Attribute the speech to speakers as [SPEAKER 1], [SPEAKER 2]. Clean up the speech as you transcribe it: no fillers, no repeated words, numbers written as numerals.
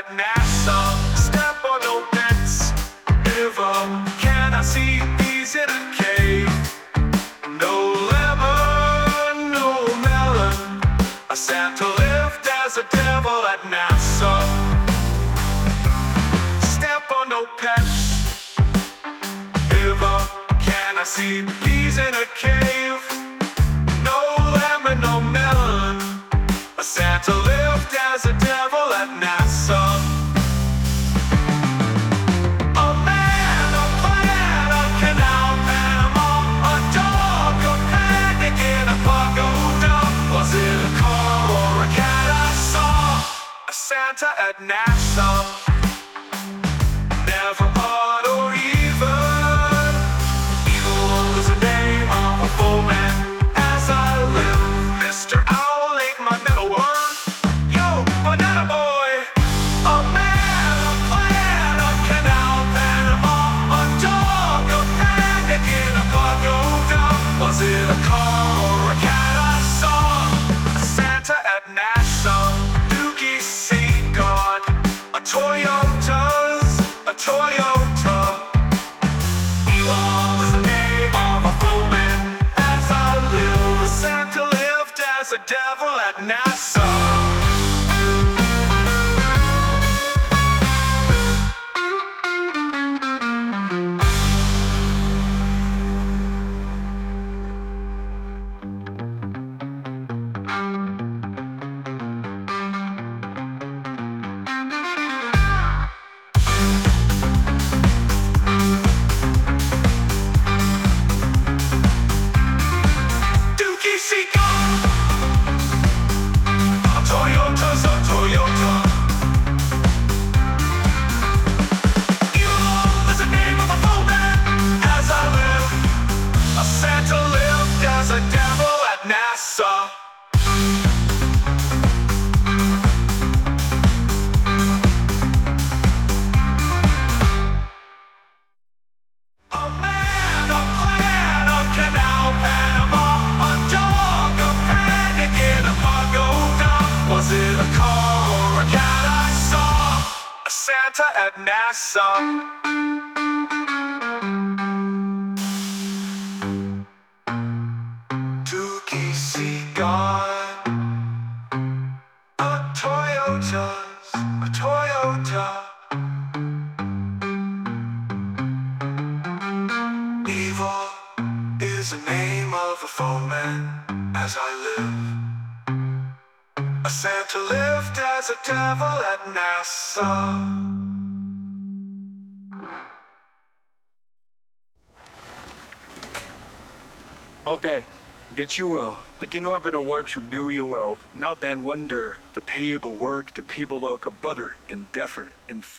[SPEAKER 1] at NASA. Step on no pets. Ever can I see peas in a cave? No lemon, no melon. A Santa lived as a devil at NASA. Step on no pets. Ever can I see peas in a cave? No lemon, no melon. A Santa lived as a devil at NASA. A man, a plan, a canal, Panama. A dog, a panic in a pagoda. Was it a car or a cat I saw? A Santa at NASA. Never odd or even. Evil was the name of a foeman. As I live, Mr. Owl ate my metalworm. Yo, banana boy. A man, a plan, a canal, Panama. A dog, a panic in a pagoda. Was it a car or a cat I saw? A Santa at NASA. Dookie Seagard. A Toyota. Elon was the name of a foeman. As I live, Santa lived as a devil at NASA. Dookie Seagard. A Toyota's a Toyota. Elon was the name of a foeman. As I live, a Santa lived as a devil at NASA. A man, a plan, a canal, Panama. A dog, a panic in a pagoda. Was it a car or a cat I saw? A Santa at NASA. Dookie Seagard. A Toyota. Evil is the name of a foeman. As I live, a Santa lived as a devil at NASA.
[SPEAKER 2] Okay, get you well. Like you know I've been to work you knew you well. Not then wonder the people work, the people look a butter, indifferent,